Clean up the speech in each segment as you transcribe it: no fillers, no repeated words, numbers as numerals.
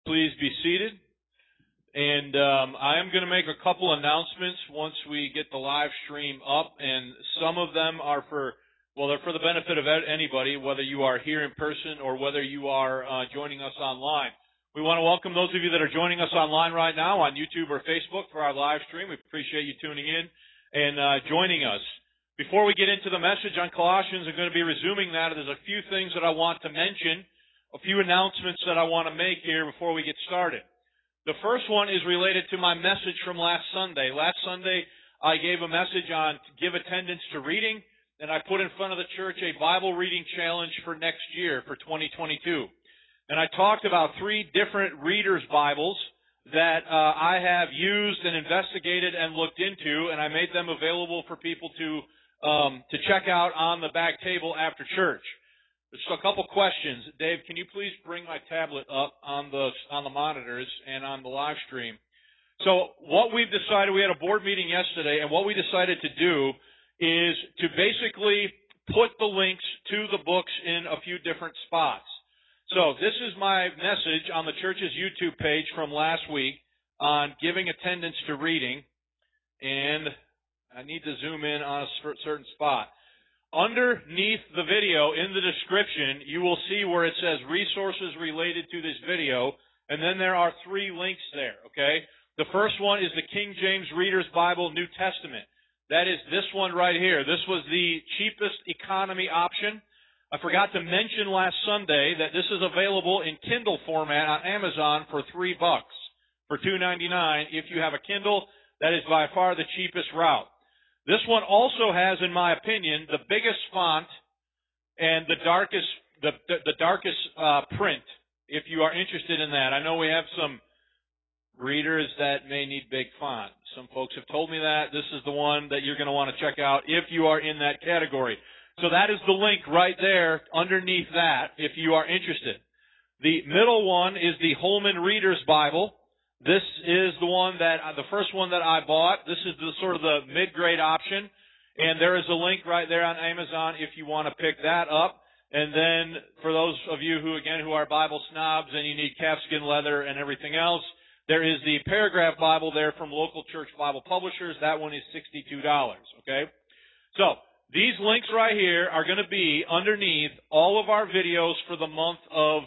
please be seated. And I am going to make a couple announcements once we get the live stream up, and some of them are they're for the benefit of anybody, whether you are here in person or whether you are joining us online. We want to welcome those of you that are joining us online right now on YouTube or Facebook for our live stream. We appreciate you tuning in and joining us. Before we get into the message on Colossians, I'm going to be resuming that. There's a few things that I want to mention, a few announcements that I want to make here before we get started. The first one is related to my message from last Sunday. Last Sunday, I gave a message on give attendance to reading, and I put in front of the church a Bible reading challenge for next year, for 2022. And I talked about 3 different readers' Bibles that I have used and investigated and looked into, and I made them available for people to check out on the back table after church. Just a couple questions. Dave, can you please bring my tablet up on the monitors and on the live stream? So what we've decided, we had a board meeting yesterday, and what we decided to do is to basically put the links to the books in a few different spots. So this is my message on the church's YouTube page from last week on giving attendance to reading, and I need to zoom in on a certain spot. Underneath the video, in the description, you will see where it says resources related to this video, and then there are 3 links there, okay? The first one is the King James Reader's Bible New Testament. That is this one right here. This was the cheapest economy option. I forgot to mention last Sunday that this is available in Kindle format on Amazon for $3, for $2.99. If you have a Kindle, that is by far the cheapest route. This one also has, in my opinion, the biggest font and the darkest print, if you are interested in that. I know we have some readers that may need big font. Some folks have told me that. This is the one that you're going to want to check out if you are in that category. So that is the link right there underneath that if you are interested. The middle one is the Holman Reader's Bible. This is the first one that I bought. This is the sort of the mid-grade option. And there is a link right there on Amazon if you want to pick that up. And then for those of you who are Bible snobs and you need calfskin leather and everything else, there is the Paragraph Bible there from local church Bible publishers. That one is $62, okay? So these links right here are going to be underneath all of our videos for the month of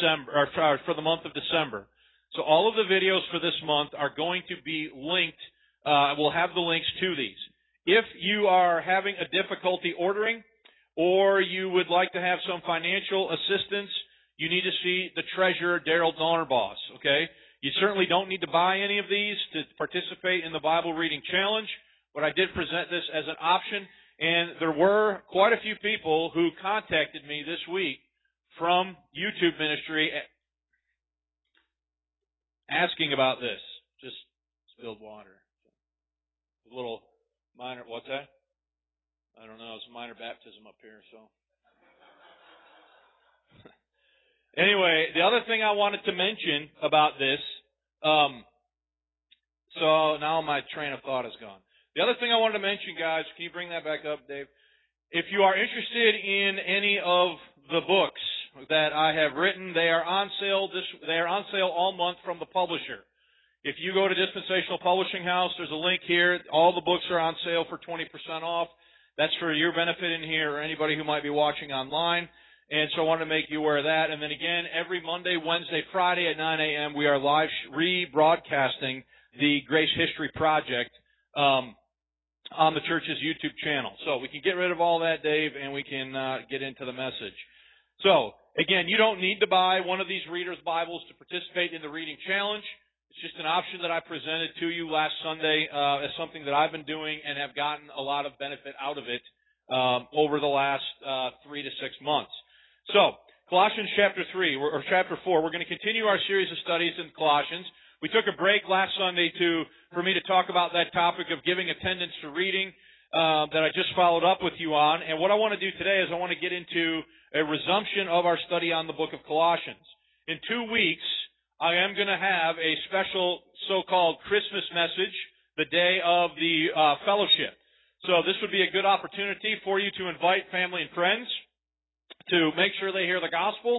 December. So all of the videos for this month are going to be linked. We'll have the links to these. If you are having a difficulty ordering or you would like to have some financial assistance, you need to see the treasurer, Daryl Donnerboss, okay? You certainly don't need to buy any of these to participate in the Bible Reading Challenge, but I did present this as an option, and there were quite a few people who contacted me this week from YouTube ministry asking about this. Just spilled water. A little minor, what's that? I don't know, it's a minor baptism up here, so. Anyway, the other thing I wanted to mention about this, so now my train of thought is gone. The other thing I wanted to mention, guys, can you bring that back up, Dave? If you are interested in any of the books that I have written, they are on sale. They are on sale all month from the publisher. If you go to Dispensational Publishing House, there's a link here. All the books are on sale for 20% off. That's for your benefit in here or anybody who might be watching online. And so I wanted to make you aware of that. And then again, every Monday, Wednesday, Friday at 9 a.m., we are live rebroadcasting the Grace History Project on the church's YouTube channel. So we can get rid of all that, Dave, and we can get into the message. So, again, you don't need to buy one of these readers' Bibles to participate in the reading challenge. It's just an option that I presented to you last Sunday as something that I've been doing and have gotten a lot of benefit out of it over the last 3 to 6 months. So, Colossians chapter 3, or chapter 4, we're going to continue our series of studies in Colossians. We took a break last Sunday for me to talk about that topic of giving attendance to reading that I just followed up with you on. And what I want to do today is I want to get into a resumption of our study on the book of Colossians. In 2 weeks, I am going to have a special so-called Christmas message, the day of the fellowship. So this would be a good opportunity for you to invite family and friends to make sure they hear the gospel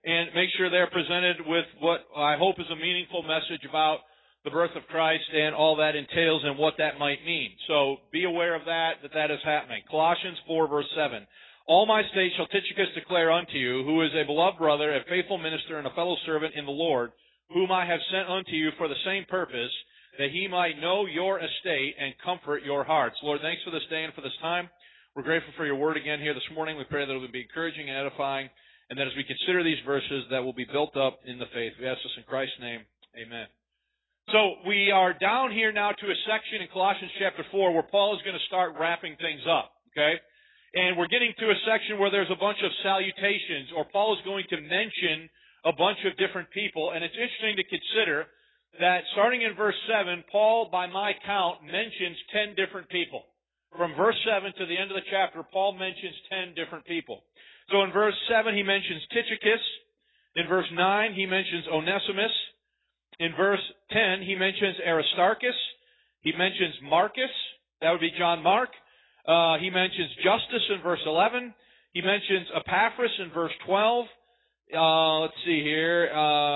and make sure they're presented with what I hope is a meaningful message about the birth of Christ and all that entails and what that might mean. So be aware of that is happening. Colossians 4, verse 7. All my state shall Tychicus declare unto you, who is a beloved brother, a faithful minister, and a fellow servant in the Lord, whom I have sent unto you for the same purpose, that he might know your estate and comfort your hearts. Lord, thanks for this day and for this time. We're grateful for your word again here this morning. We pray that it will be encouraging and edifying, and that as we consider these verses, that we'll be built up in the faith. We ask this in Christ's name. Amen. So we are down here now to a section in Colossians chapter 4 where Paul is going to start wrapping things up, okay? And we're getting to a section where there's a bunch of salutations, or Paul is going to mention a bunch of different people. And it's interesting to consider that starting in verse 7, Paul, by my count, mentions 10 different people. From verse 7 to the end of the chapter, Paul mentions 10 different people. So in verse 7, he mentions Tychicus. In verse 9, he mentions Onesimus. In verse 10, he mentions Aristarchus. He mentions Marcus. That would be John Mark. He mentions Justus in verse 11. He mentions Epaphras in verse 12. Let's see here.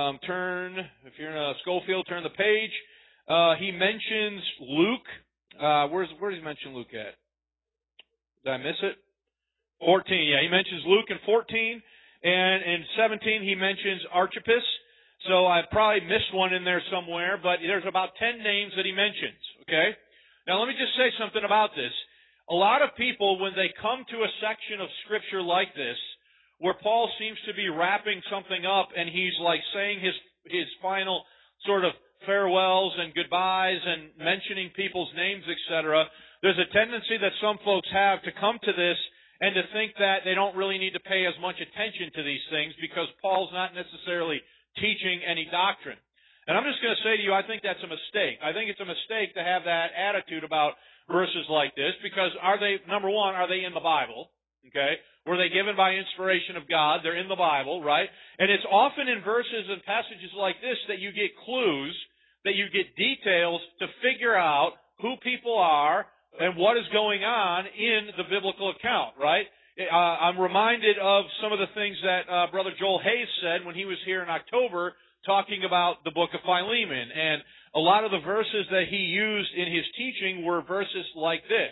If you're in a Schofield, turn the page. He mentions Luke. Where does he mention Luke at? Did I miss it? 14. Yeah, he mentions Luke in 14. And in 17, he mentions Archippus. So I probably missed one in there somewhere, but there's about 10 names that he mentions, okay? Now let me just say something about this. A lot of people, when they come to a section of Scripture like this, where Paul seems to be wrapping something up and he's like saying his final sort of farewells and goodbyes and mentioning people's names, etc., there's a tendency that some folks have to come to this and to think that they don't really need to pay as much attention to these things because Paul's not necessarily teaching any doctrine. And I'm just going to say to you, I think that's a mistake. I think it's a mistake to have that attitude about verses like this because number one, are they in the Bible? Okay? Were they given by inspiration of God? They're in the Bible, right? And it's often in verses and passages like this that you get clues, that you get details to figure out who people are and what is going on in the biblical account, right? I'm reminded of some of the things that Brother Joel Hayes said when he was here in October talking about the book of Philemon. And a lot of the verses that he used in his teaching were verses like this.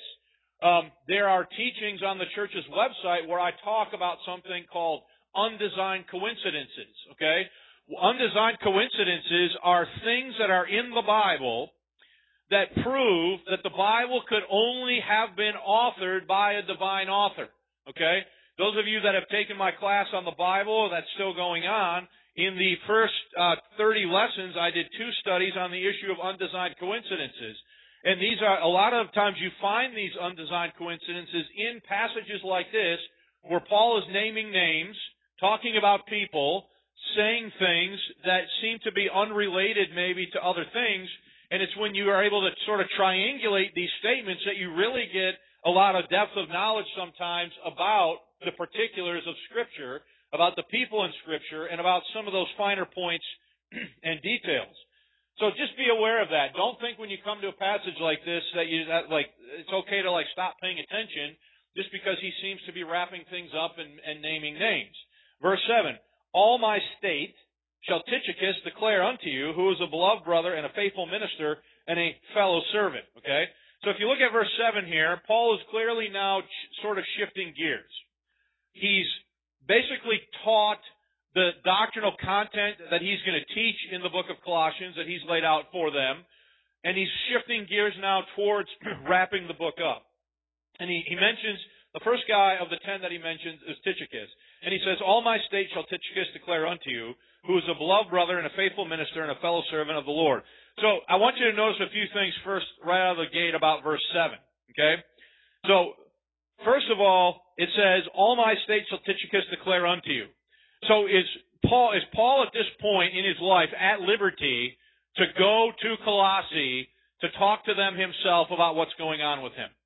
There are teachings on the church's website where I talk about something called undesigned coincidences, okay? Undesigned coincidences are things that are in the Bible that prove that the Bible could only have been authored by a divine author. Okay? Those of you that have taken my class on the Bible, that's still going on, in the first 30 lessons, I did 2 studies on the issue of undesigned coincidences. And these are, a lot of times you find these undesigned coincidences in passages like this, where Paul is naming names, talking about people, saying things that seem to be unrelated maybe to other things, and it's when you are able to sort of triangulate these statements that you really get a lot of depth of knowledge sometimes about the particulars of Scripture, about the people in Scripture, and about some of those finer points and details. So just be aware of that. Don't think when you come to a passage like this that it's okay to stop paying attention just because he seems to be wrapping things up and naming names. Verse 7, all my state shall Tychicus declare unto you, who is a beloved brother and a faithful minister and a fellow servant. Okay? So if you look at verse 7 here, Paul is clearly now sort of shifting gears. He's basically taught the doctrinal content that he's going to teach in the book of Colossians that he's laid out for them, and he's shifting gears now towards wrapping the book up. And he mentions, the first guy of the 10 that he mentions is Tychicus. And he says, all my state shall Tychicus declare unto you, who is a beloved brother and a faithful minister and a fellow servant of the Lord. So I want you to notice a few things first right out of the gate about verse 7. Okay? So, first of all, it says, all my state shall Tychicus declare unto you. So is Paul at this point in his life at liberty to go to Colossae to talk to them himself about what's going on with him?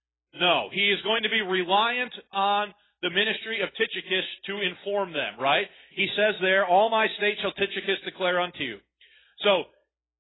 No. He is going to be reliant on the ministry of Tychicus to inform them, right? He says there, all my state shall Tychicus declare unto you. So,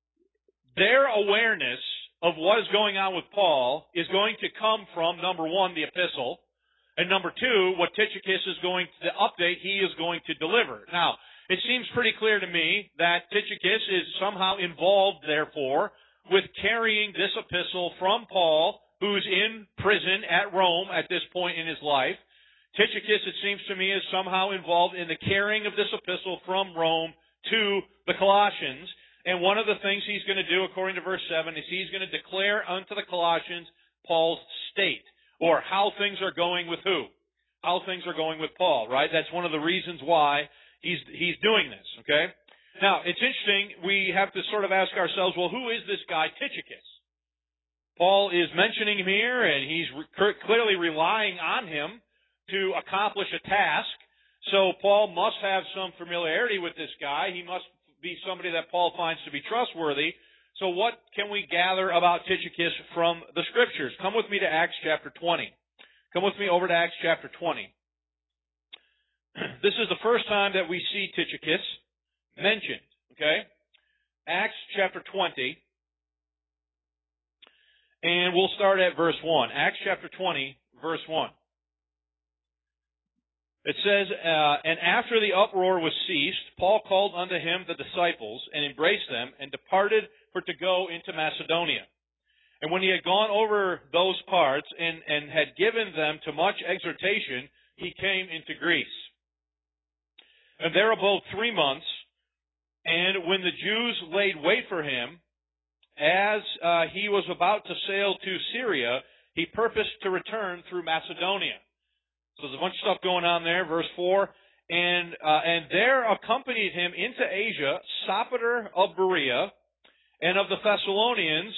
their awareness of what is going on with Paul is going to come from, number one, the epistle, and number two, what Tychicus is going to, the update he is going to deliver. Now, it seems pretty clear to me that Tychicus is somehow involved, therefore, with carrying this epistle from Paul, who's in prison at Rome at this point in his life. Tychicus, it seems to me, is somehow involved in the carrying of this epistle from Rome to the Colossians. And one of the things he's going to do, according to verse 7, is he's going to declare unto the Colossians Paul's state, or how things are going with who? How things are going with Paul, right? That's one of the reasons why he's doing this, okay? Now, it's interesting, we have to sort of ask ourselves, well, who is this guy Tychicus? Paul is mentioning him here, and he's clearly relying on him to accomplish a task. So Paul must have some familiarity with this guy. He must be somebody that Paul finds to be trustworthy. So what can we gather about Tychicus from the Scriptures? Come with me to Acts chapter 20. Come with me over to Acts chapter 20. This is the first time that we see Tychicus mentioned, okay? Acts chapter 20. And we'll start at verse 1. Acts chapter 20, verse 1. It says, And after the uproar was ceased, Paul called unto him the disciples, and embraced them, and departed for to go into Macedonia. And when he had gone over those parts, and had given them to much exhortation, he came into Greece. And there abode 3 months, and when the Jews laid wait for him, as he was about to sail to Syria, he purposed to return through Macedonia. So there's a bunch of stuff going on there. Verse 4, and there accompanied him into Asia Sopater of Berea, and of the Thessalonians,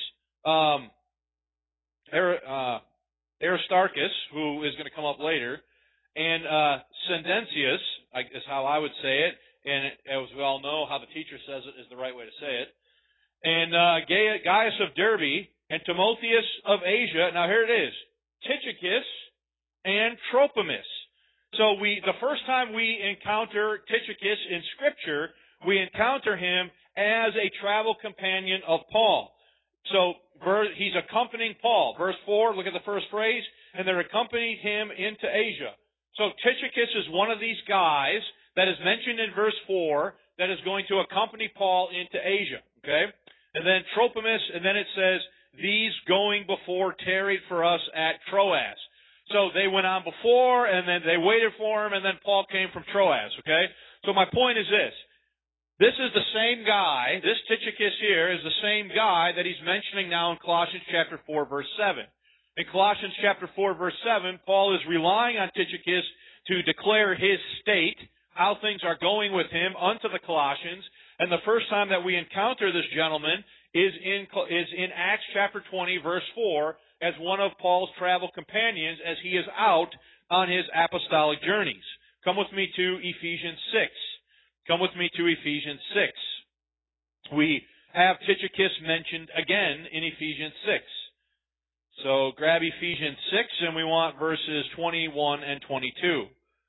Aristarchus, who is going to come up later, and Cendentius, is how I would say it, and as we all know, how the teacher says it is the right way to say it, and Gaius of Derbe, and Timotheus of Asia. Now here it is, Tychicus and Trophimus. So the first time we encounter Tychicus in Scripture, we encounter him as a travel companion of Paul. So he's accompanying Paul. Verse 4, look at the first phrase, and they're accompanied him into Asia. So Tychicus is one of these guys that is mentioned in verse 4 that is going to accompany Paul into Asia. Okay? And then Trophimus, and then it says, these going before tarried for us at Troas. So they went on before, and then they waited for him, and then Paul came from Troas. Okay? So my point is this. This is the same guy, this Tychicus here is the same guy that he's mentioning now in Colossians chapter 4, verse 7. In Colossians chapter 4, verse 7, Paul is relying on Tychicus to declare his state, how things are going with him unto the Colossians. And the first time that we encounter this gentleman is in Acts chapter 20, verse 4, as one of Paul's travel companions as he is out on his apostolic journeys. Come with me to Ephesians 6. Come with me to Ephesians 6. We have Tychicus mentioned again in Ephesians 6. So grab Ephesians 6, and we want verses 21 and 22.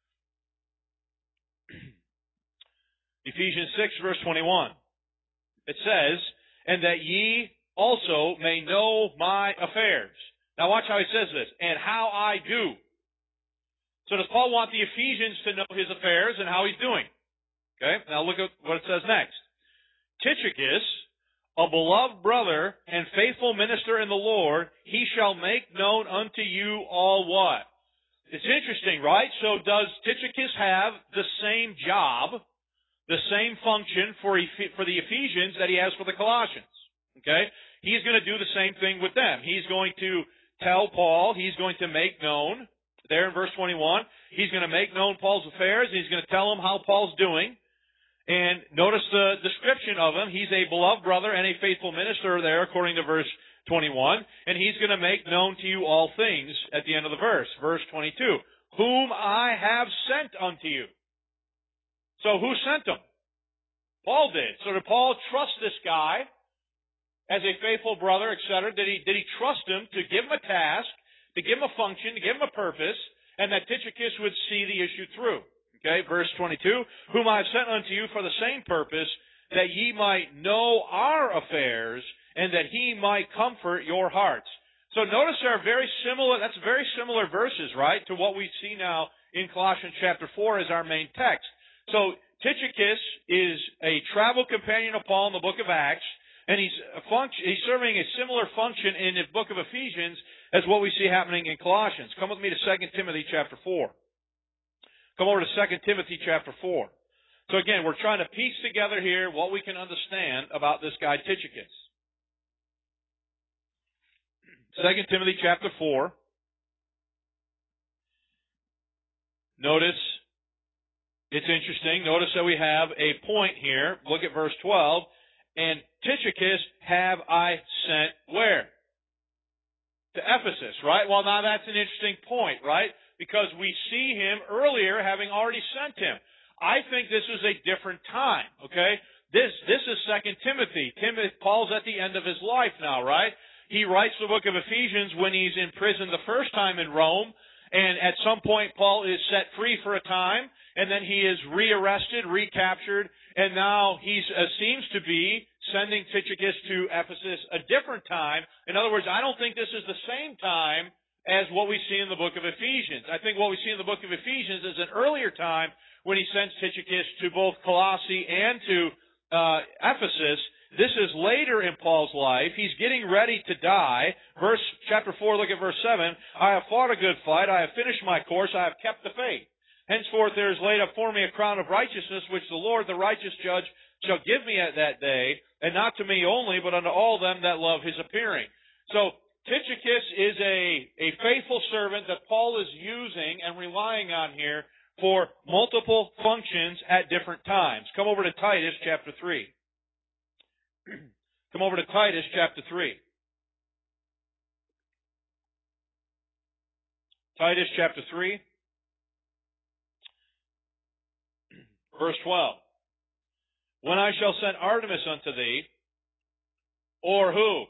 Ephesians 6, verse 21. It says, and that ye also may know my affairs. Now watch how he says this. And how I do. So does Paul want the Ephesians to know his affairs and how he's doing? Okay, now look at what it says next. Tychicus, a beloved brother and faithful minister in the Lord, he shall make known unto you all what? It's interesting, right? So does Tychicus have the same job, the same function for the Ephesians that he has for the Colossians? Okay? He's going to do the same thing with them. He's going to tell Paul, he's going to make known, there in verse 21, he's going to make known Paul's affairs, and he's going to tell him how Paul's doing. And notice the description of him. He's a beloved brother and a faithful minister there, according to verse 21. And he's going to make known to you all things at the end of the verse. Verse 22. Whom I have sent unto you. So who sent him? Paul did. So did Paul trust this guy as a faithful brother, etc.? Did he trust him to give him a task, to give him a function, to give him a purpose, and that Tychicus would see the issue through? Okay, verse 22, whom I have sent unto you for the same purpose, that ye might know our affairs, and that he might comfort your hearts. So notice there are that's very similar verses, right, to what we see now in Colossians chapter 4 as our main text. So Tychicus is a travel companion of Paul in the book of Acts, and he's serving a similar function in the book of Ephesians as what we see happening in Colossians. Come with me to 2 Timothy chapter 4. Come over to 2 Timothy chapter 4. So again, we're trying to piece together here what we can understand about this guy Tychicus. 2 Timothy chapter 4. Notice, it's interesting. Notice that we have a point here. Look at verse 12. And Tychicus have I sent where? To Ephesus, right? Well, now that's an interesting point, right? Because we see him earlier having already sent him. I think this is a different time, okay? This is 2 Timothy. Paul's at the end of his life now, right? He writes the book of Ephesians when he's in prison the first time in Rome, and at some point Paul is set free for a time, and then he is rearrested, recaptured, and now he seems to be sending Tychicus to Ephesus a different time. In other words, I don't think this is the same time as what we see in the book of Ephesians. I think what we see in the book of Ephesians is an earlier time when he sends Tychicus to both Colossae and to Ephesus. This is later in Paul's life. He's getting ready to die. Chapter 4, look at verse 7. I have fought a good fight. I have finished my course. I have kept the faith. Henceforth there is laid up for me a crown of righteousness, which the Lord, the righteous judge, shall give me at that day, and not to me only, but unto all them that love his appearing. So, Tychicus is a faithful servant that Paul is using and relying on here for multiple functions at different times. Come over to Titus chapter 3. Come over to Titus chapter 3. Titus chapter 3. Verse 12. When I shall send Artemis unto thee, or who?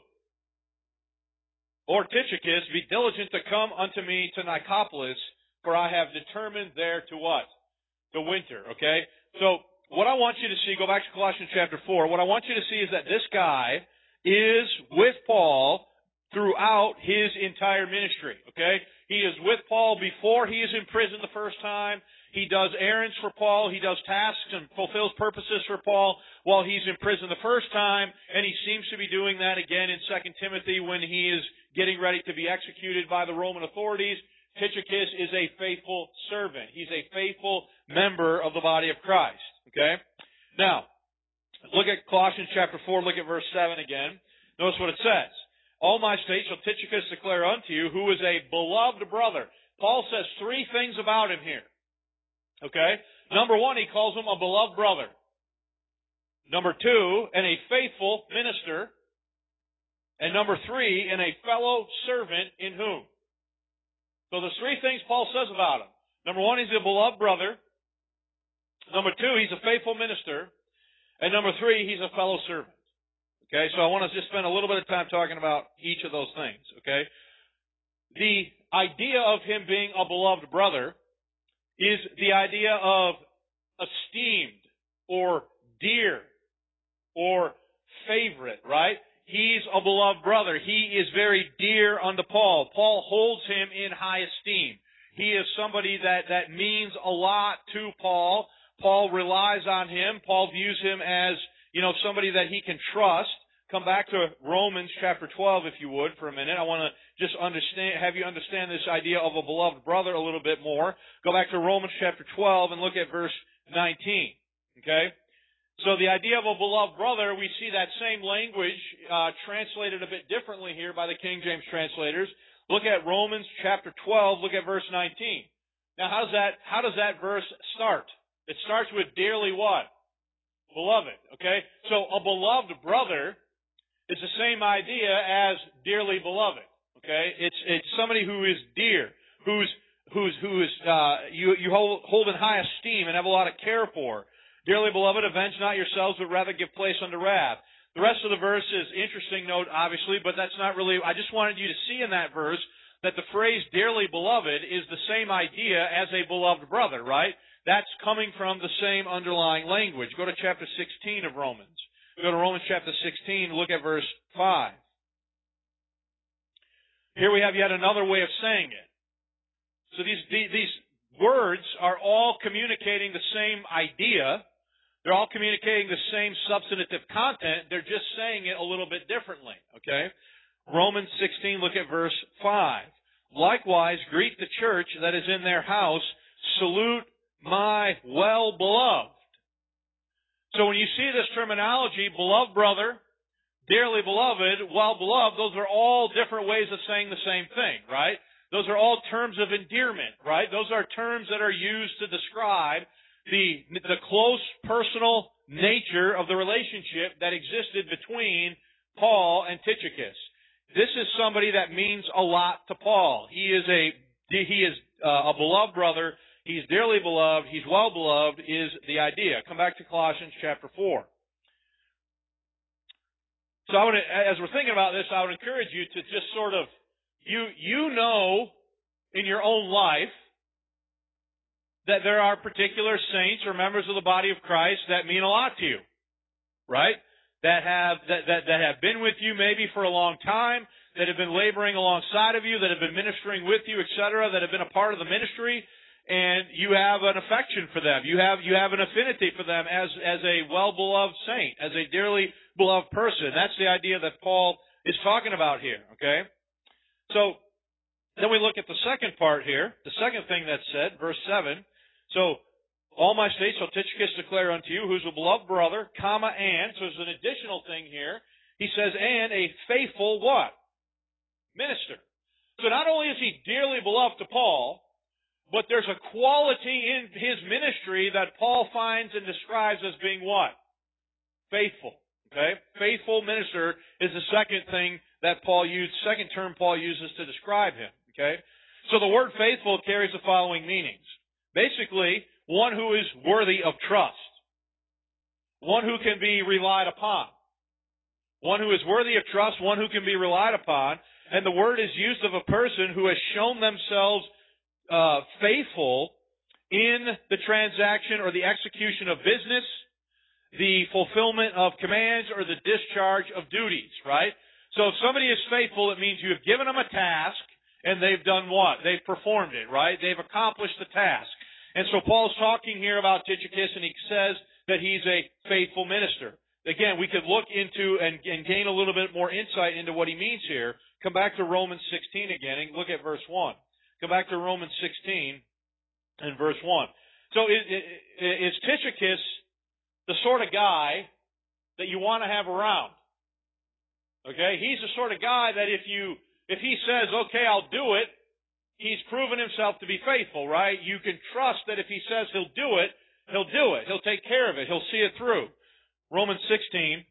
Or Tychicus, be diligent to come unto me to Nicopolis, for I have determined there to what? To winter, okay? So, what I want you to see, go back to Colossians chapter 4, what I want you to see is that this guy is with Paul throughout his entire ministry, okay? He is with Paul before he is in prison the first time. He does errands for Paul. He does tasks and fulfills purposes for Paul while he's in prison the first time. And he seems to be doing that again in 2 Timothy when he is getting ready to be executed by the Roman authorities. Tychicus is a faithful servant. He's a faithful member of the body of Christ. Okay? Now, look at Colossians chapter 4. Look at verse 7 again. Notice what it says. All my state shall Tychicus declare unto you, who is a beloved brother. Paul says three things about him here. Okay? Number one, he calls him a beloved brother. Number two, and a faithful minister. And number three, and a fellow servant in whom? So there's three things Paul says about him. Number one, he's a beloved brother. Number two, he's a faithful minister. And number three, he's a fellow servant. Okay, so I want to just spend a little bit of time talking about each of those things. Okay? The idea of him being a beloved brother is the idea of esteemed or dear or favorite, right? He's a beloved brother. He is very dear unto Paul. Paul holds him in high esteem. He is somebody that means a lot to Paul. Paul relies on him. Paul views him as, somebody that he can trust. Come back to Romans chapter 12, if you would, for a minute. I want to just have you understand this idea of a beloved brother a little bit more. Go back to Romans chapter 12 and look at verse 19. Okay? So the idea of a beloved brother, we see that same language translated a bit differently here by the King James translators. Look at Romans chapter 12, look at verse 19. Now how does that verse start? It starts with dearly what? Beloved. Okay? So a beloved brother is the same idea as dearly beloved. Okay? It's somebody who is dear, who is you hold in high esteem and have a lot of care for. Dearly beloved, avenge not yourselves, but rather give place unto wrath. The rest of the verse is interesting note, obviously, but that's not really, I just wanted you to see in that verse that the phrase dearly beloved is the same idea as a beloved brother, right? That's coming from the same underlying language. Go to chapter 16 of Romans. Go to Romans chapter 16, look at verse 5. Here we have yet another way of saying it. So these words are all communicating the same idea. They're all communicating the same substantive content. They're just saying it a little bit differently. Okay? Romans 16, look at verse 5. Likewise, greet the church that is in their house. Salute my well-beloved. So when you see this terminology, beloved brother, dearly beloved, well-beloved, those are all different ways of saying the same thing, right? Those are all terms of endearment, right? Those are terms that are used to describe the close personal nature of the relationship that existed between Paul and Tychicus. This is somebody that means a lot to Paul. He is a beloved brother. He's dearly beloved. He's well beloved is the idea. Come back to Colossians chapter 4. So as we're thinking about this, I would encourage you to just sort of, you know in your own life that there are particular saints or members of the body of Christ that mean a lot to you, right? That have been with you maybe for a long time, that have been laboring alongside of you, that have been ministering with you, etc., that have been a part of the ministry, and you have an affection for them. You have an affinity for them as a well-beloved saint, as a dearly beloved person. That's the idea that Paul is talking about here, okay? So, then we look at the second part here, the second thing that's said, verse 7. So, all my states shall Tychicus declare unto you, who's a beloved brother, comma, and, so there's an additional thing here. He says, and a faithful what? Minister. So not only is he dearly beloved to Paul, but there's a quality in his ministry that Paul finds and describes as being what? Faithful. Okay? Faithful minister is the second thing that second term Paul uses to describe him. Okay? So the word faithful carries the following meanings. Basically, one who is worthy of trust. One who can be relied upon. One who is worthy of trust, one who can be relied upon. And the word is used of a person who has shown themselves faithful in the transaction or the execution of business, the fulfillment of commands, or the discharge of duties, right? So if somebody is faithful, it means you have given them a task, and they've done what? They've performed it, right? They've accomplished the task. And so Paul's talking here about Tychicus, and he says that he's a faithful minister. Again, we could look into and gain a little bit more insight into what he means here. Come back to Romans 16 again and look at verse 1. Go back to Romans 16 and verse 1. So is Tychicus the sort of guy that you want to have around? Okay? He's the sort of guy that if he says, okay, I'll do it, he's proven himself to be faithful, right? You can trust that if he says he'll do it, he'll do it. He'll take care of it. He'll see it through. Romans 16,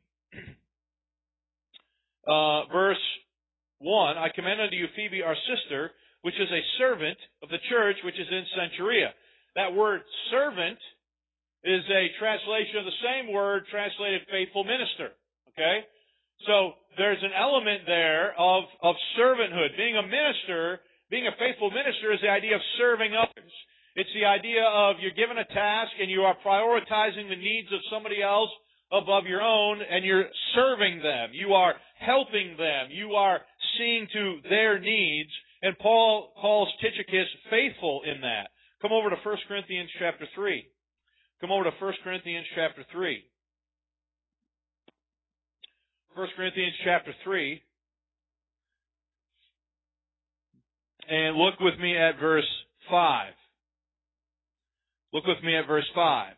verse 1, I commend unto you Phoebe, our sister, which is a servant of the church which is in Centuria. That word servant is a translation of the same word translated faithful minister. Okay? So there's an element there of servanthood. Being a minister, being a faithful minister is the idea of serving others. It's the idea of you're given a task and you are prioritizing the needs of somebody else above your own, and you're serving them. You are helping them. You are seeing to their needs. And Paul calls Tychicus faithful in that. Come over to 1 Corinthians chapter 3. Come over to 1 Corinthians chapter 3. 1 Corinthians chapter 3. And look with me at verse 5. Look with me at verse 5.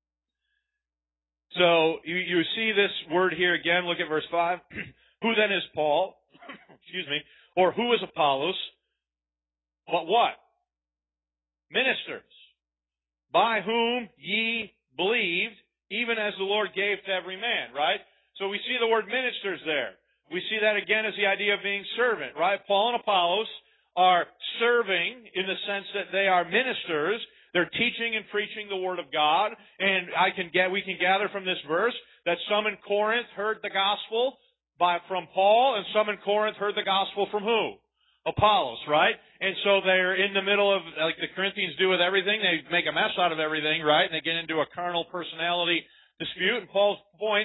So you see this word here again. Look at verse 5. Who then is Paul? Excuse me. Or who is Apollos? But what? Ministers. By whom ye believed, even as the Lord gave to every man, right? So we see the word ministers there. We see that again as the idea of being servant, right? Paul and Apollos are serving in the sense that they are ministers. They're teaching and preaching the Word of God. And we can gather from this verse that some in Corinth heard the gospel from Paul, and some in Corinth heard the gospel from who? Apollos, right? And so they're in the middle of, like the Corinthians do with everything, they make a mess out of everything, right? And they get into a carnal personality dispute. And Paul's point is,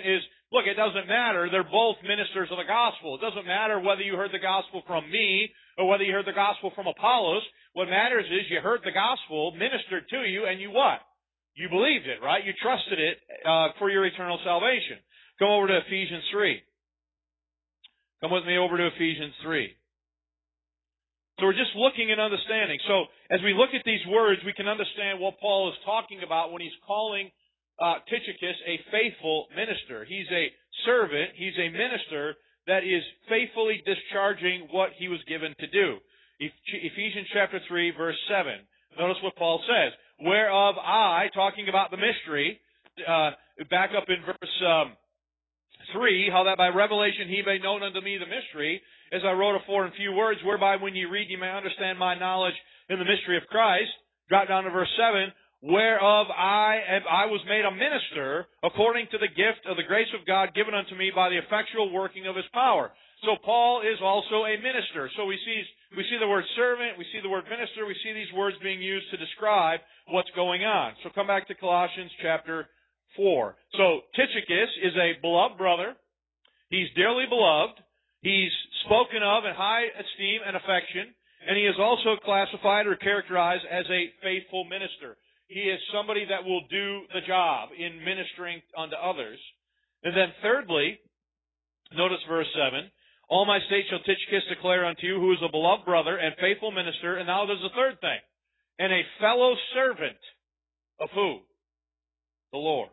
Look, it doesn't matter. They're both ministers of the gospel. It doesn't matter whether you heard the gospel from me or whether you heard the gospel from Apollos. What matters is you heard the gospel ministered to you, and you what? You believed it, right? You trusted it for your eternal salvation. Come over to Ephesians 3. Come with me over to Ephesians 3. So we're just looking and understanding. So as we look at these words, we can understand what Paul is talking about when he's calling Tychicus a faithful minister. He's a servant. He's a minister that is faithfully discharging what he was given to do. Ephesians chapter 3, verse 7. Notice what Paul says. Whereof I, talking about the mystery, back up in verse 3, how that by revelation he made known unto me the mystery, as I wrote afore in few words, whereby when you read you may understand my knowledge in the mystery of Christ. Drop down to verse 7, whereof I was made a minister according to the gift of the grace of God given unto me by the effectual working of his power. So Paul is also a minister. So we see the word servant, we see the word minister, we see these words being used to describe what's going on. So come back to Colossians chapter 4. So Tychicus is a beloved brother. He's dearly beloved. He's spoken of in high esteem and affection. And he is also classified or characterized as a faithful minister. He is somebody that will do the job in ministering unto others. And then thirdly, notice verse 7. All my state shall Tychicus declare unto you, who is a beloved brother and faithful minister. And now there's a third thing. And a fellow servant of who? The Lord.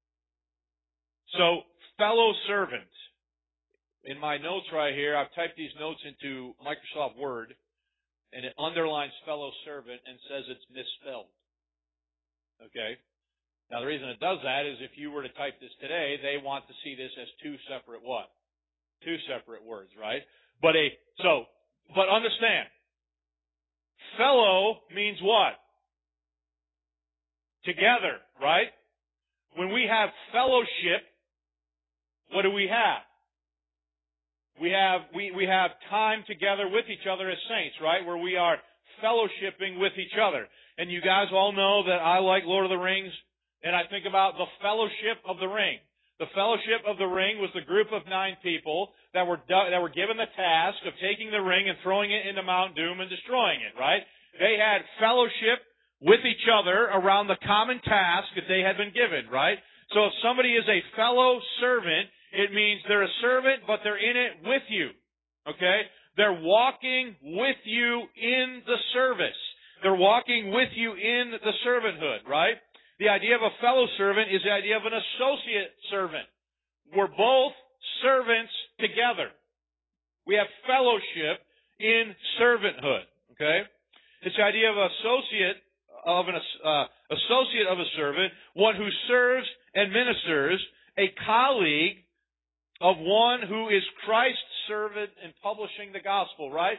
So, fellow servant. In my notes right here, I've typed these notes into Microsoft Word, and it underlines fellow servant and says it's misspelled. Okay? Now, the reason it does that is if you were to type this today, they want to see this as two separate what? Two separate words, right? But understand. Fellow means what? Together, right? When we have fellowship, what do we have? We have time together with each other as saints, right? Where we are fellowshipping with each other. And you guys all know that I like Lord of the Rings, and I think about the Fellowship of the Ring. The Fellowship of the Ring was the group of 9 people that were given the task of taking the ring and throwing it into Mount Doom and destroying it, right? They had fellowship with each other around the common task that they had been given, right? So if somebody is a fellow servant, it means they're a servant, but they're in it with you. Okay? They're walking with you in the service. They're walking with you in the servanthood, right? The idea of a fellow servant is the idea of an associate servant. We're both servants together. We have fellowship in servanthood. Okay? It's the idea of associate of a servant, one who serves and ministers, a colleague of one who is Christ's servant in publishing the gospel, right?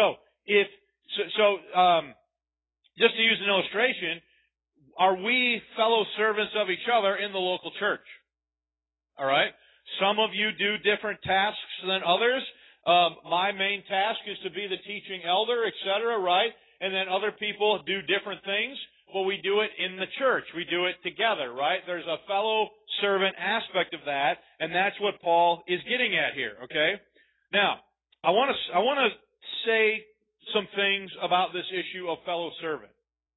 Just to use an illustration, are we fellow servants of each other in the local church? All right? Some of you do different tasks than others. My main task is to be the teaching elder, etc., right? And then other people do different things. Well, we do it in the church. We do it together, right? There's a fellow servant aspect of that, and that's what Paul is getting at here, okay? Now, I want to say some things about this issue of fellow servant.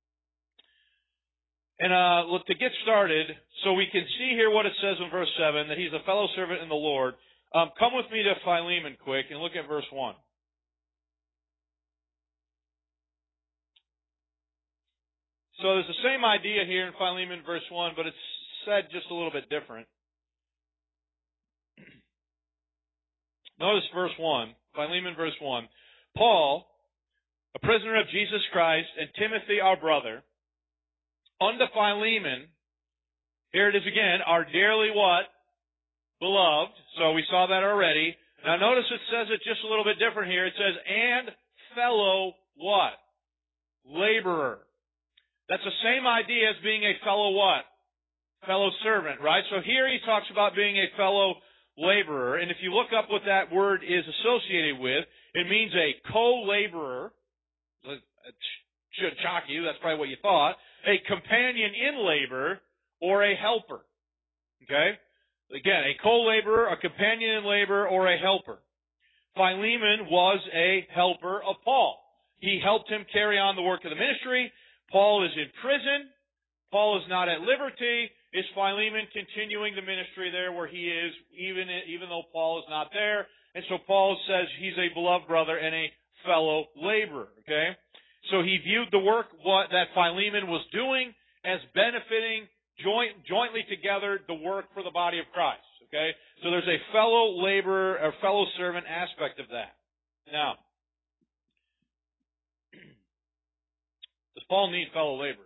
And to get started, so we can see here what it says in verse 7, that he's a fellow servant in the Lord. Come with me to Philemon quick and look at verse 1. So there's the same idea here in Philemon verse 1, but it's said just a little bit different. Notice verse 1, Philemon verse 1. Paul, a prisoner of Jesus Christ, and Timothy our brother, unto Philemon, here it is again, our dearly what? Beloved. So we saw that already. Now notice it says it just a little bit different here. It says, and fellow what? Laborer. That's the same idea as being a fellow what? Fellow servant, right? So here he talks about being a fellow laborer. And if you look up what that word is associated with, it means a co-laborer. It should shock you. That's probably what you thought. A companion in labor or a helper. Okay? Again, a co-laborer, a companion in labor, or a helper. Philemon was a helper of Paul. He helped him carry on the work of the ministry. Paul is in prison. Paul is not at liberty. Is Philemon continuing the ministry there where he is, even though Paul is not there? And so Paul says he's a beloved brother and a fellow laborer. Okay? So he viewed the work that Philemon was doing as benefiting jointly together the work for the body of Christ. Okay? So there's a fellow laborer or fellow servant aspect of that. Now, does Paul need fellow laborers?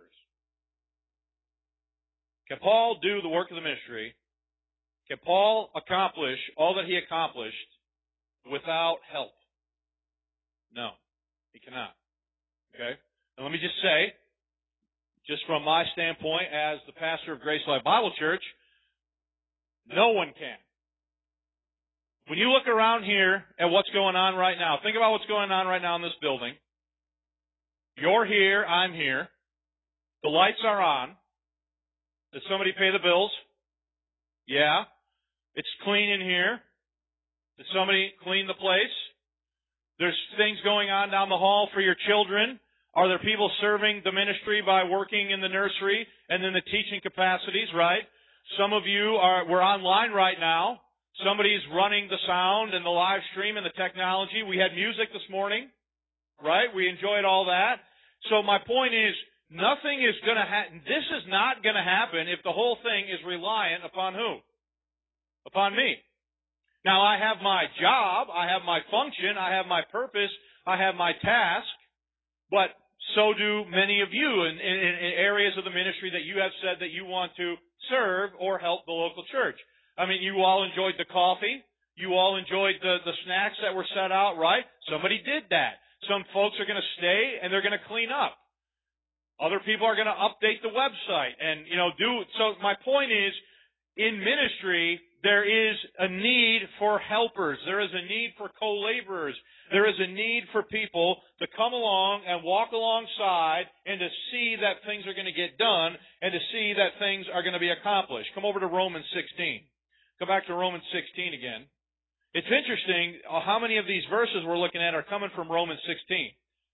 Can Paul do the work of the ministry? Can Paul accomplish all that he accomplished without help? No, he cannot. Okay? And let me just say, just from my standpoint as the pastor of Grace Life Bible Church, no one can. When you look around here at what's going on right now, think about what's going on right now in this building. You're here, I'm here. The lights are on. Did somebody pay the bills? Yeah. It's clean in here. Did somebody clean the place? There's things going on down the hall for your children. Are there people serving the ministry by working in the nursery and in the teaching capacities, right? Some of you we're online right now. Somebody's running the sound and the live stream and the technology. We had music this morning, right? We enjoyed all that. So my point is, nothing is going to happen. This is not going to happen if the whole thing is reliant upon who? Upon me. Now, I have my job, I have my function, I have my purpose, I have my task, but so do many of you in areas of the ministry that you have said that you want to serve or help the local church. I mean, you all enjoyed the coffee. You all enjoyed the snacks that were set out, right? Somebody did that. Some folks are going to stay and they're going to clean up. Other people are going to update the website and, do. So my point is, in ministry, there is a need for helpers. There is a need for co-laborers. There is a need for people to come along and walk alongside and to see that things are going to get done and to see that things are going to be accomplished. Come over to Romans 16. Come back to Romans 16 again. It's interesting how many of these verses we're looking at are coming from Romans 16.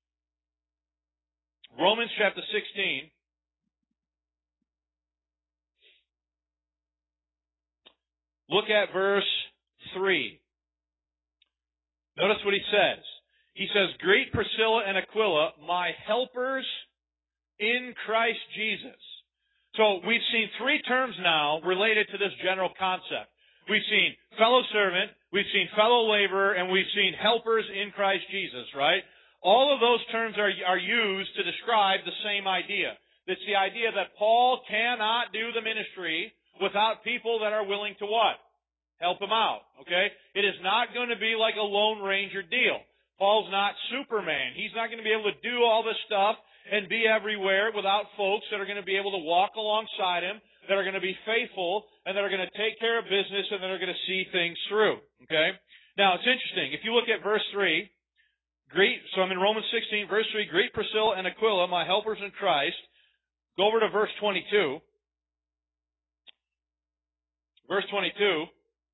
Romans chapter 16. Look at verse 3. Notice what he says. He says, "Greet Priscilla and Aquila, my helpers in Christ Jesus." So we've seen three terms now related to this general concept. We've seen fellow servant, we've seen fellow laborer, and we've seen helpers in Christ Jesus, right? All of those terms are used to describe the same idea. It's the idea that Paul cannot do the ministry without people that are willing to what? Help him out, okay? It is not going to be like a Lone Ranger deal. Paul's not Superman. He's not going to be able to do all this stuff and be everywhere without folks that are going to be able to walk alongside him, that are going to be faithful, and that are going to take care of business, and that are going to see things through, okay? Now, it's interesting. If you look at verse 3, so I'm in Romans 16, verse 3, "Greet Priscilla and Aquila, my helpers in Christ." Go over to verse 22. Verse 22,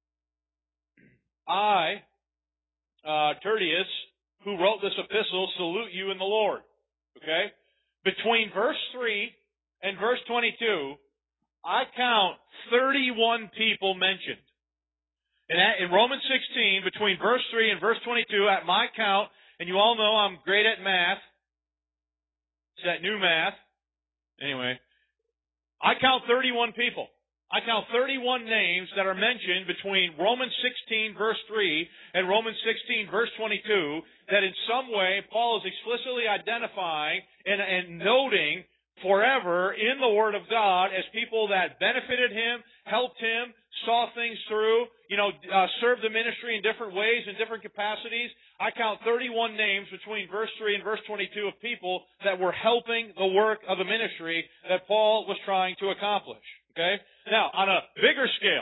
"I, Tertius, who wrote this epistle, salute you in the Lord." Okay? Between verse 3 and verse 22, I count 31 people mentioned. And in Romans 16, between verse 3 and verse 22, at my count, and you all know I'm great at math. It's that new math. Anyway, I count 31 people. I count 31 names that are mentioned between Romans 16, verse 3, and Romans 16, verse 22, that in some way Paul is explicitly identifying and noting forever in the Word of God as people that benefited him, helped him, saw things through, served the ministry in different ways, in different capacities. I count 31 names between verse 3 and verse 22 of people that were helping the work of the ministry that Paul was trying to accomplish. Okay? Now, on a bigger scale,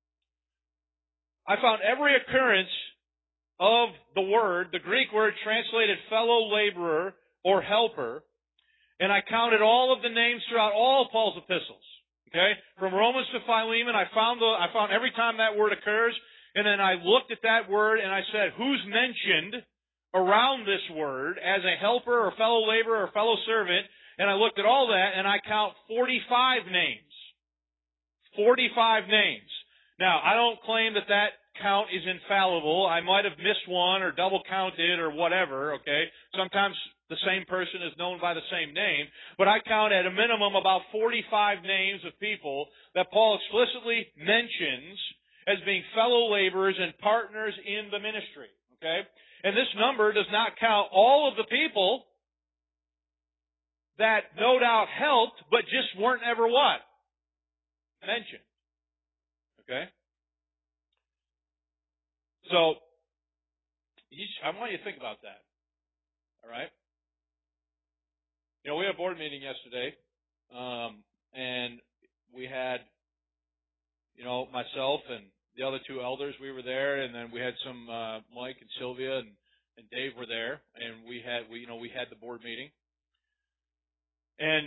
I found every occurrence of the word, the Greek word translated fellow laborer or helper, and I counted all of the names throughout all Paul's epistles. Okay? From Romans to Philemon, I found every time that word occurs, and then I looked at that word and I said, who's mentioned around this word as a helper or fellow laborer or fellow servant, and I looked at all that, and I count 45 names. 45 names. Now, I don't claim that that count is infallible. I might have missed one or double counted or whatever, okay? Sometimes the same person is known by the same name, but I count at a minimum about 45 names of people that Paul explicitly mentions as being fellow laborers and partners in the ministry, okay? And this number does not count all of the people that no doubt helped, but just weren't ever what? Mentioned. Okay? So, I want you to think about that. All right? We had a board meeting yesterday, and we had, myself and the other two elders, we were there, and then we had some, Mike and Sylvia and Dave were there, and we had the board meeting. And,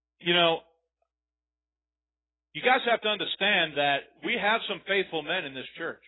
you guys have to understand that we have some faithful men in this church.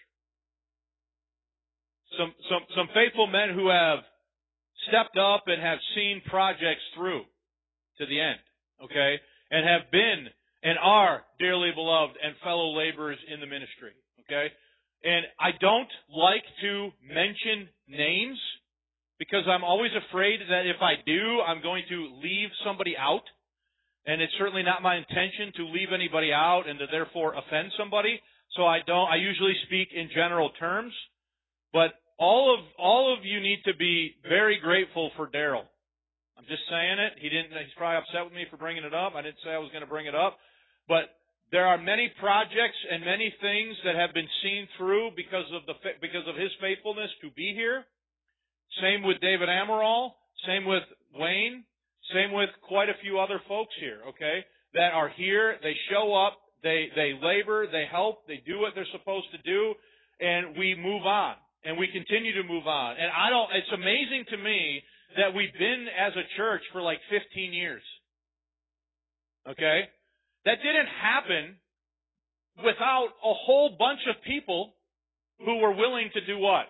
Some faithful men who have stepped up and have seen projects through to the end, okay? And have been and are dearly beloved and fellow laborers in the ministry, okay? And I don't like to mention names because I'm always afraid that if I do, I'm going to leave somebody out. And it's certainly not my intention to leave anybody out and to therefore offend somebody. So I usually speak in general terms. But all of you need to be very grateful for Daryl. I'm just saying it. He's probably upset with me for bringing it up. I didn't say I was going to bring it up. But there are many projects and many things that have been seen through because of his faithfulness to be here. Same with David Amaral. Same with Wayne. Same with quite a few other folks here, okay, that are here. They show up, they labor, they help, they do what they're supposed to do, and we move on, and we continue to move on. And it's amazing to me that we've been as a church for like 15 years, okay? That didn't happen without a whole bunch of people who were willing to do what?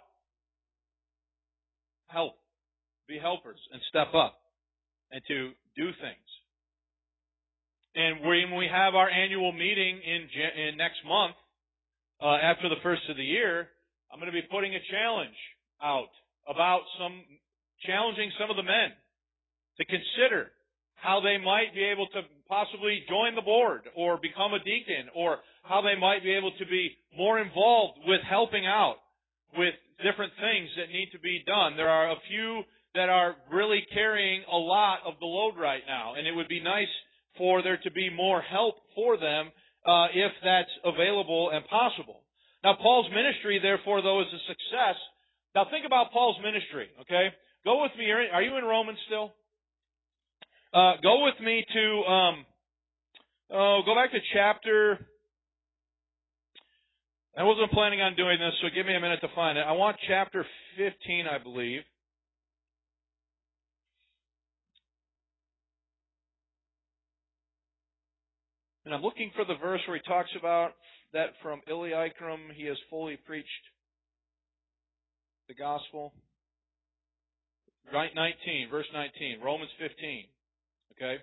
Help, be helpers, and step up. And to do things. And when we have our annual meeting in next month, after the first of the year, I'm going to be putting a challenge out about challenging some of the men to consider how they might be able to possibly join the board or become a deacon, or how they might be able to be more involved with helping out with different things that need to be done. There are a few that are really carrying a lot of the load right now. And it would be nice for there to be more help for them if that's available and possible. Now, Paul's ministry, therefore, though, is a success. Now, think about Paul's ministry, okay? Go with me. Are you in Romans still? Go with me to, go back to chapter. I wasn't planning on doing this, so give me a minute to find it. I want chapter 15, I believe. And I'm looking for the verse where he talks about that from Illyricum he has fully preached the gospel. Right, 19, verse 19, Romans 15. Okay?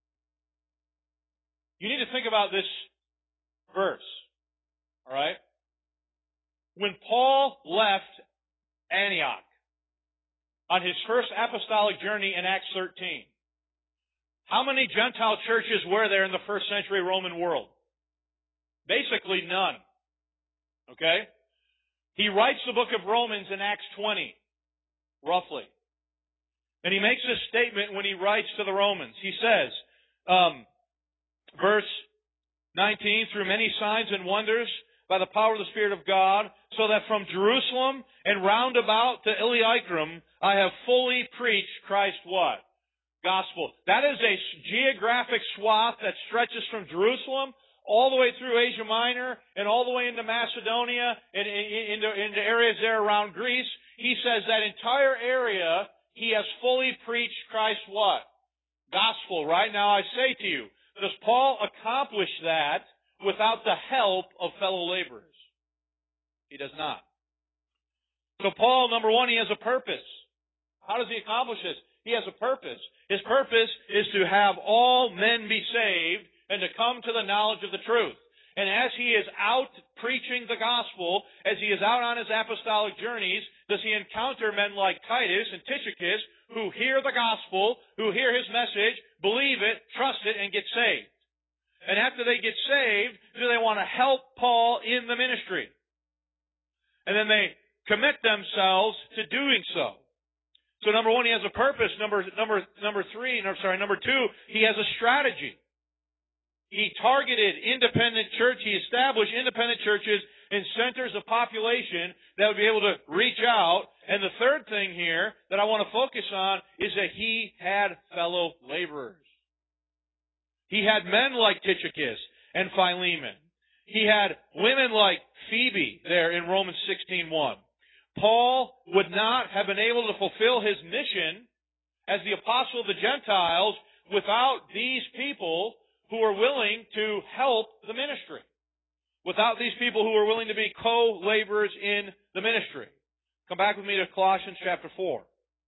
You need to think about this verse. All right? When Paul left Antioch on his first apostolic journey in Acts 13, how many Gentile churches were there in the first century Roman world? Basically none. Okay? He writes the book of Romans in Acts 20, roughly. And he makes this statement when he writes to the Romans. He says, verse 19, through many signs and wonders by the power of the Spirit of God, so that from Jerusalem and round about to Illyricum I have fully preached Christ what? Gospel. That is a geographic swath that stretches from Jerusalem all the way through Asia Minor and all the way into Macedonia and into areas there around Greece. He says that entire area he has fully preached Christ what? Gospel. Right now I say to you, Does Paul accomplish that without the help of fellow laborers? He does not. So Paul, number one, he has a purpose. How does he accomplish this? He has a purpose. His purpose is to have all men be saved and to come to the knowledge of the truth. And as he is out preaching the gospel, as he is out on his apostolic journeys, does he encounter men like Titus and Tychicus who hear the gospel, who hear his message, believe it, trust it, and get saved. And after they get saved, do they want to help Paul in the ministry? And then they commit themselves to doing so. So number one, he has a purpose. Number two, he has a strategy. He targeted independent church. He established independent churches in centers of population that would be able to reach out. And the third thing here that I want to focus on is that he had fellow laborers. He had men like Tychicus and Philemon. He had women like Phoebe there in Romans 16:1. Paul would not have been able to fulfill his mission as the apostle of the Gentiles without these people who are willing to help the ministry. Without these people who are willing to be co-laborers in the ministry. Come back with me to Colossians chapter 4.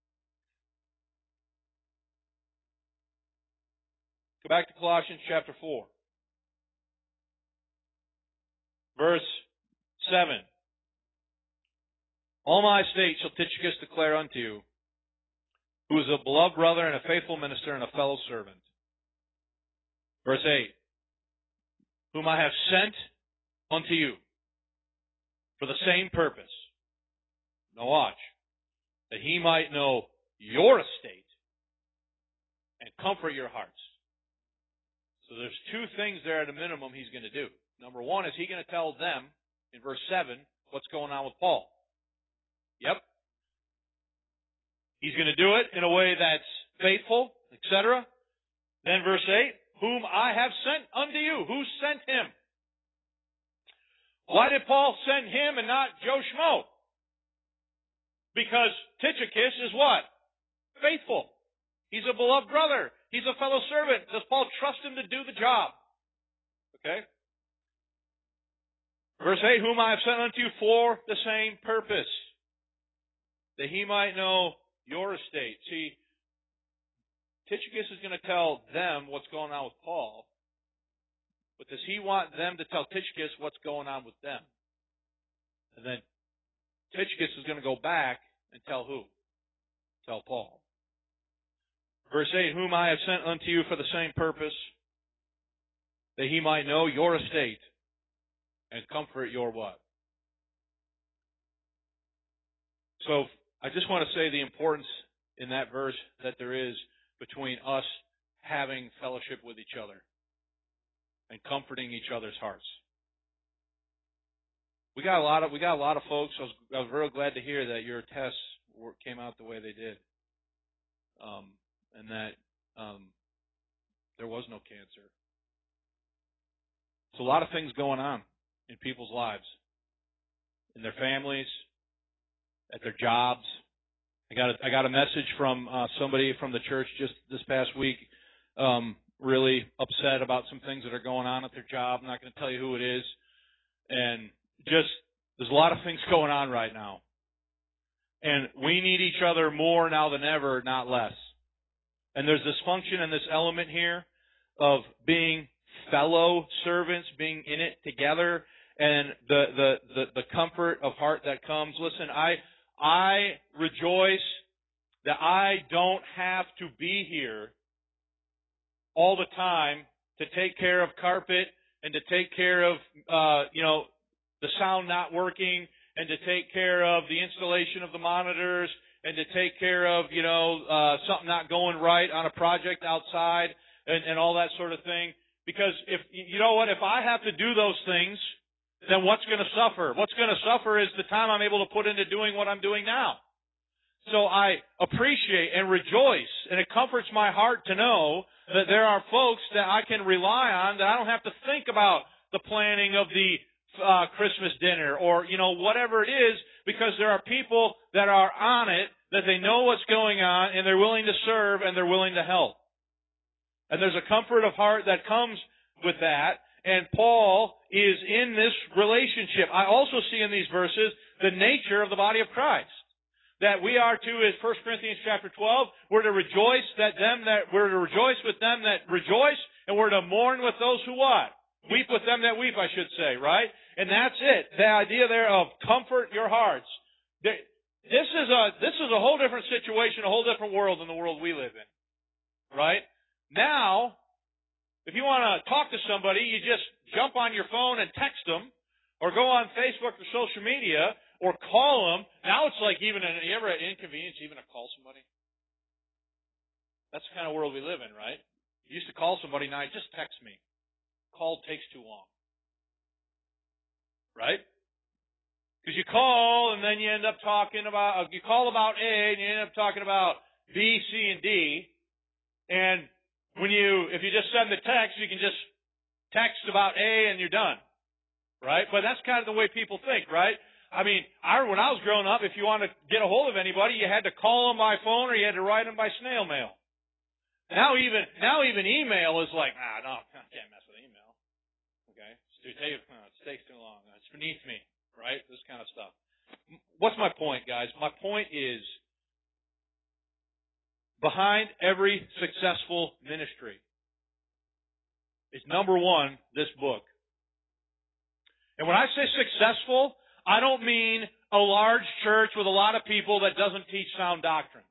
Go back to Colossians chapter 4. Verse 7. All my estate shall Tychicus declare unto you, who is a beloved brother and a faithful minister and a fellow servant. Verse 8. Whom I have sent unto you for the same purpose. Now watch. That he might know your estate and comfort your hearts. So there's two things there at a minimum he's going to do. Number one, is he going to tell them, in verse 7, what's going on with Paul? Yep. He's going to do it in a way that's faithful, etc. Then verse 8, whom I have sent unto you. Who sent him? Why did Paul send him and not Joe Schmo? Because Tychicus is what? Faithful. He's a beloved brother. He's a fellow servant. Does Paul trust him to do the job? Okay? Verse 8, whom I have sent unto you for the same purpose, that he might know your estate. See, Tychicus is going to tell them what's going on with Paul, but does he want them to tell Tychicus what's going on with them? And then Tychicus is going to go back and tell who? Tell Paul. Verse 8, whom I have sent unto you for the same purpose, that he might know your estate and comfort your what? So I just want to say the importance in that verse that there is between us having fellowship with each other and comforting each other's hearts. We got a lot of folks. I was very glad to hear that your tests came out the way they did, and that there was no cancer. There's a lot of things going on in people's lives, in their families, at their jobs. I got a message from somebody from the church just this past week, really upset about some things that are going on at their job. I'm not going to tell you who it is. And just, there's a lot of things going on right now. And we need each other more now than ever, not less. And there's this function and this element here of being fellow servants, being in it together, and the comfort of heart that comes. Listen, I rejoice that I don't have to be here all the time to take care of carpet and to take care of, the sound not working and to take care of the installation of the monitors and to take care of, something not going right on a project outside and all that sort of thing. Because if I have to do those things, then what's going to suffer? What's going to suffer is the time I'm able to put into doing what I'm doing now. So I appreciate and rejoice, and it comforts my heart to know that there are folks that I can rely on, that I don't have to think about the planning of the Christmas dinner or, whatever it is, because there are people that are on it, that they know what's going on, and they're willing to serve, and they're willing to help. And there's a comfort of heart that comes with that. And Paul is in this relationship. I also see in these verses the nature of the body of Christ. That we are to, as 1 Corinthians chapter 12, we're to rejoice we're to rejoice with them that rejoice, and we're to mourn with those who what? Weep with them that weep, I should say, right? And that's it. The idea there of comfort your hearts. This is a whole different situation, a whole different world than the world we live in. Right? Now, if you want to talk to somebody, you just jump on your phone and text them, or go on Facebook or social media, or call them. Now it's like you ever had inconvenience even to call somebody? That's the kind of world we live in, right? You used to call somebody, now just text me. Call takes too long. Right? Because you call and then you end up talking about, you call about A and you end up talking about B, C, and D. And if you just send the text, you can just text about A and you're done. Right? But that's kind of the way people think, right? I mean, when I was growing up, if you wanted to get a hold of anybody, you had to call them by phone or you had to write them by snail mail. Now even email is like, no, I can't mess with email. Okay? It takes too long. It's beneath me, right? This kind of stuff. What's my point, guys? My point is, behind every successful ministry is, number one, this book. And when I say successful, I don't mean a large church with a lot of people that doesn't teach sound doctrine.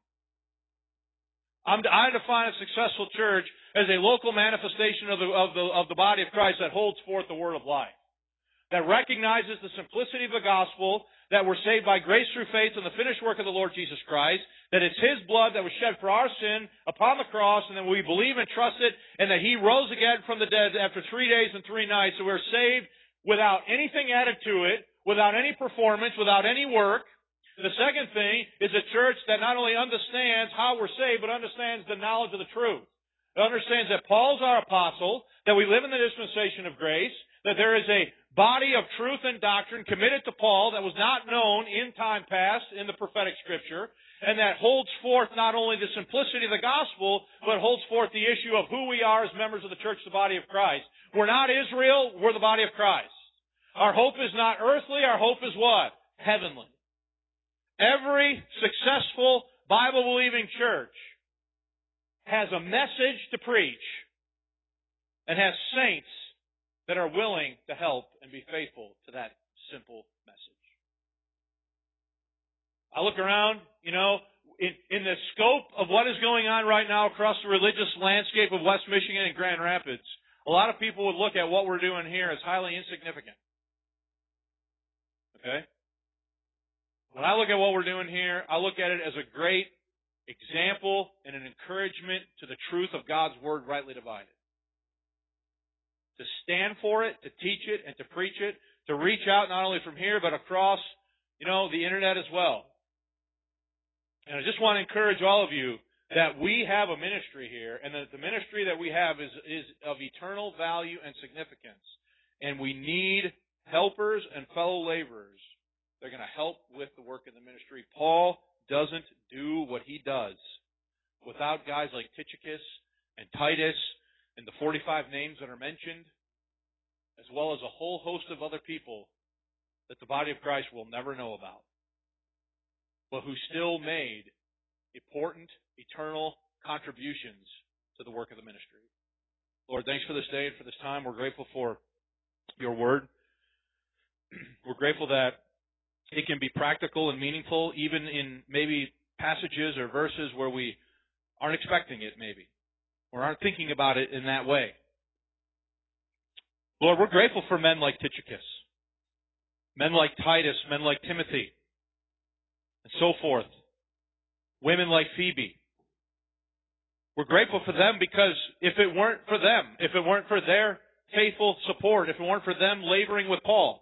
I define a successful church as a local manifestation of the body of Christ that holds forth the word of life, that recognizes the simplicity of the gospel, that we're saved by grace through faith in the finished work of the Lord Jesus Christ, that it's His blood that was shed for our sin upon the cross, and that we believe and trust it, and that He rose again from the dead after 3 days and 3 nights, so we're saved without anything added to it, without any performance, without any work. The second thing is a church that not only understands how we're saved, but understands the knowledge of the truth. It understands that Paul's our apostle, that we live in the dispensation of grace, that there is a body of truth and doctrine committed to Paul that was not known in time past in the prophetic scripture, and that holds forth not only the simplicity of the gospel, but holds forth the issue of who we are as members of the church, the body of Christ. We're not Israel, we're the body of Christ. Our hope is not earthly, our hope is what? Heavenly. Every successful Bible-believing church has a message to preach and has saints that are willing to help and be faithful to that simple message. I look around, in the scope of what is going on right now across the religious landscape of West Michigan and Grand Rapids, a lot of people would look at what we're doing here as highly insignificant. Okay? When I look at what we're doing here, I look at it as a great example and an encouragement to the truth of God's Word rightly divided. To stand for it, to teach it, and to preach it, to reach out not only from here, but across, the internet as well. And I just want to encourage all of you that we have a ministry here, and that the ministry that we have is of eternal value and significance. And we need helpers and fellow laborers. They're going to help with the work of the ministry. Paul doesn't do what he does without guys like Tychicus and Titus and the 45 names that are mentioned, as well as a whole host of other people that the body of Christ will never know about, but who still made important, eternal contributions to the work of the ministry. Lord, thanks for this day and for this time. We're grateful for your word. We're grateful that it can be practical and meaningful, even in maybe passages or verses where we aren't expecting it, maybe, or aren't thinking about it in that way. Lord, we're grateful for men like Tychicus, men like Titus, men like Timothy, and so forth, women like Phoebe. We're grateful for them because if it weren't for them, if it weren't for their faithful support, if it weren't for them laboring with Paul,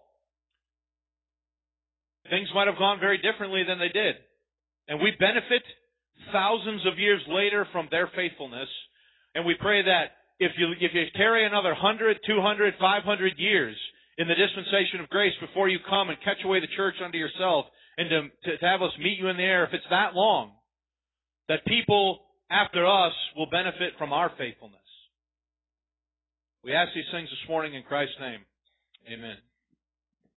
things might have gone very differently than they did. And we benefit thousands of years later from their faithfulness. And we pray that if you carry another 100, 200, 500 years in the dispensation of grace before you come and catch away the church unto yourself, and to have us meet you in the air, if it's that long, that people after us will benefit from our faithfulness. We ask these things this morning in Christ's name. Amen.